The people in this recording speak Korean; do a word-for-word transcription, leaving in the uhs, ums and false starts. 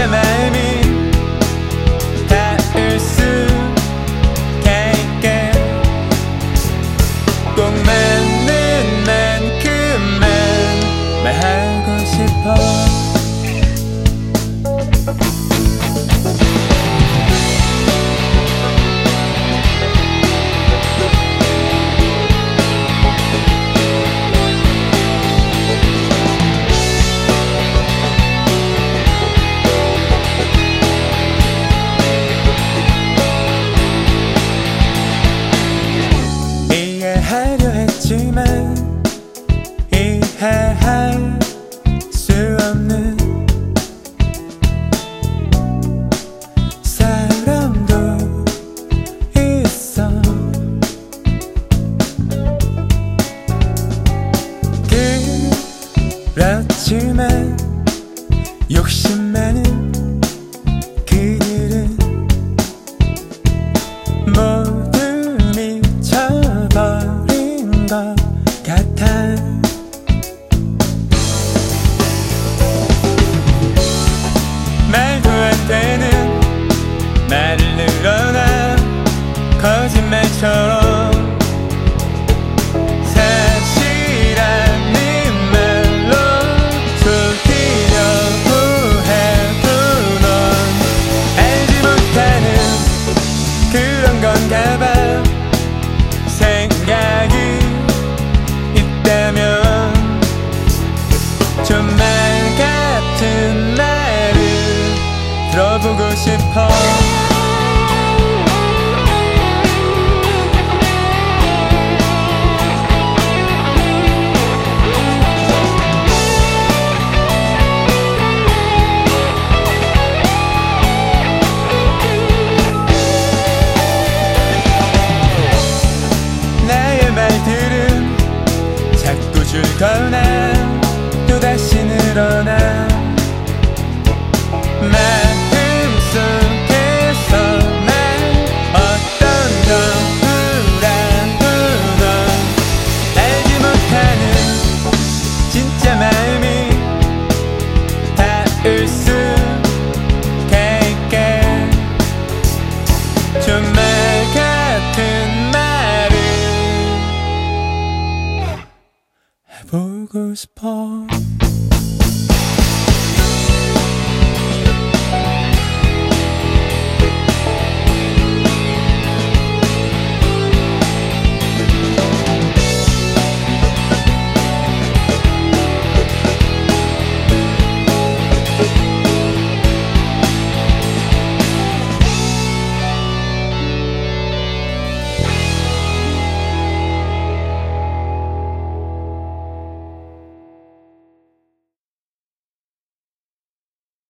진짜 마음이 닿을 수 있게 꼭 맞는 만큼만 말하고 싶어. 이해하려 했지만 이해할 수 없는 사람도 있어. 그렇지만 욕심 많은 그들은 모두 미쳐버린 것 같아. 말도 안 되는 말을 늘어나 거짓말처럼 사실 아닌 말로 속이려고 해도 넌 알지 못하는 그런 건가 봐. 생각이 있다면 좀 말 같은 말을 들어보고 싶어. 나의 말들은 자꾸 줄거나 또다시 늘어나 마음속에서만 어떤 너무라도 넌 알지 못하는 진짜 마음이 닿을 수 있게 좀 말 같은 말을 해보고 싶어.